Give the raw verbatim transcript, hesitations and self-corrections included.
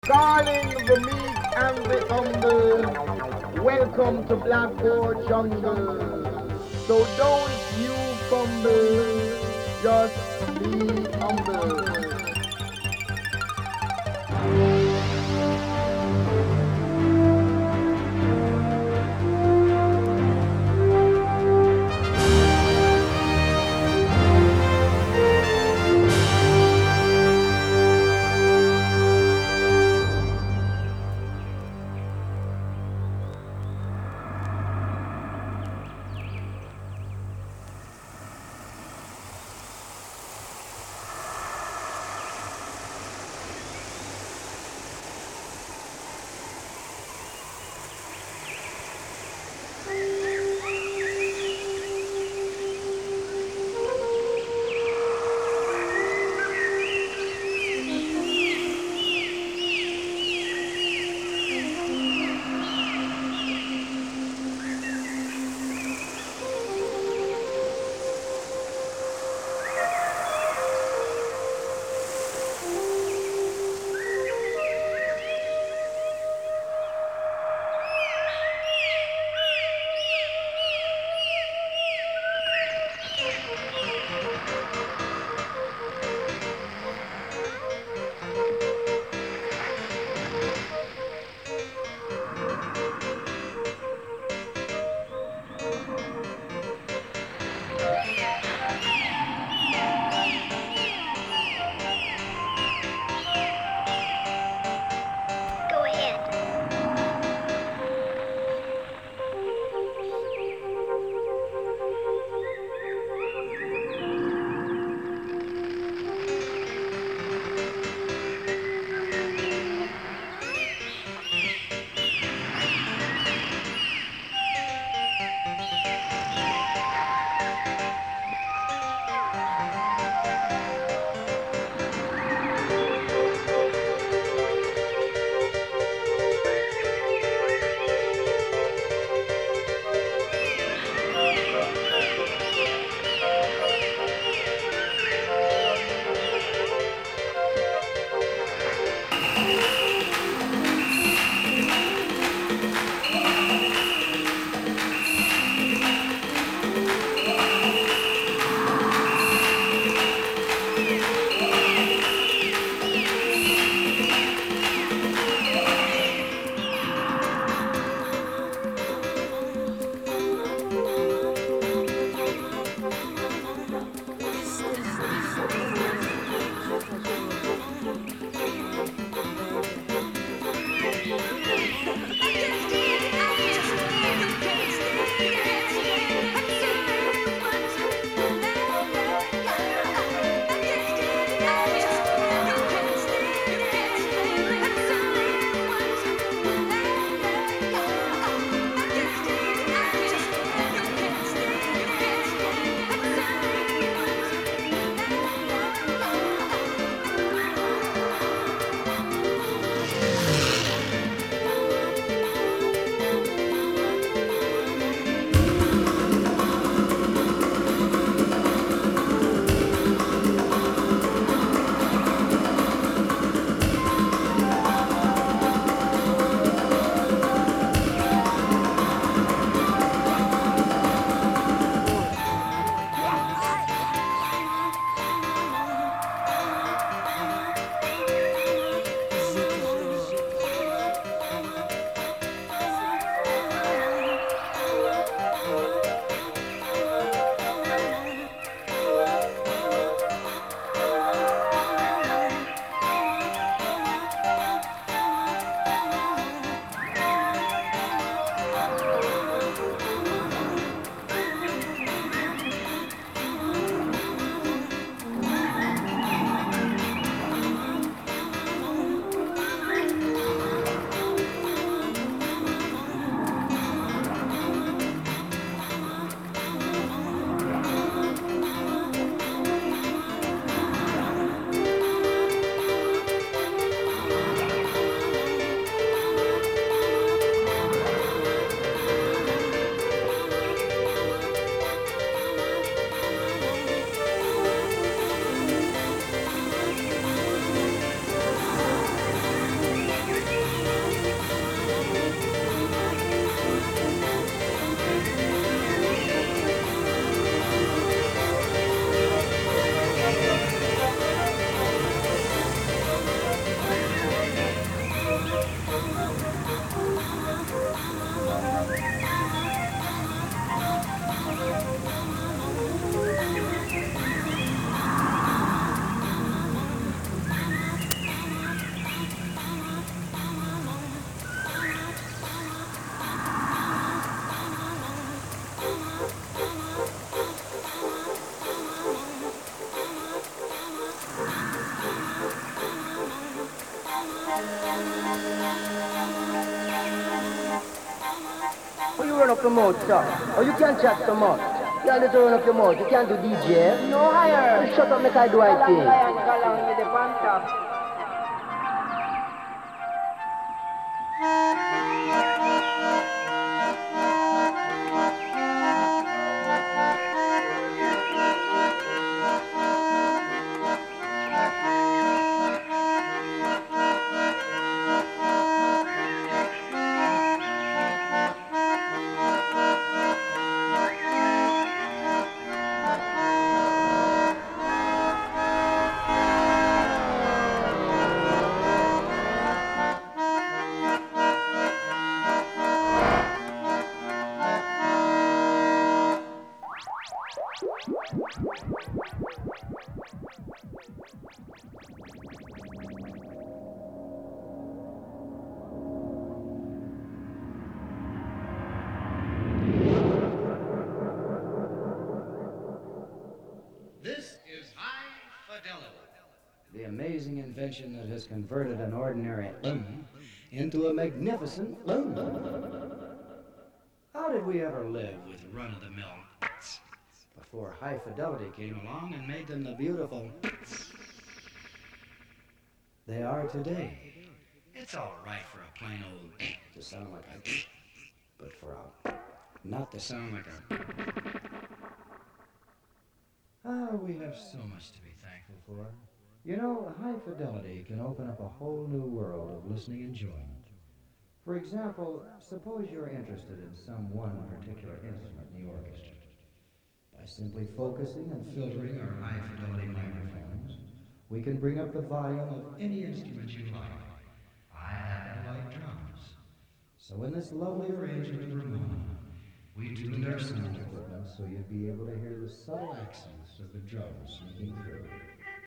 Calling the meek and the humble. Welcome to Blackboard Jungle. So don't you fumble, just be humble. Oh, you run up your mouth, sir. Oh, you can't chat so much. You can't run up your mouth. You can't do D J. No higher. Oh, shut up, make I do I thing. Lion, galang with the panther. The amazing invention that has converted an ordinary loon into a magnificent loon. How did we ever live with run-of-the-mill before high fidelity came along and made them the beautiful they are today? It's all right for a plain old to sound like a but for a not to sound like a ah, we have so much to be thankful for. You know, high fidelity can open up a whole new world of listening enjoyment. For example, suppose you're interested in some one particular instrument in the orchestra. By simply focusing and filtering our high fidelity microphones, we can bring up the volume of any instrument you like. I happen to like drums. So in this lovely arrangement of Ramona, we tuned our sound equipment so you'd be able to hear the subtle accents of the drums sneaking through.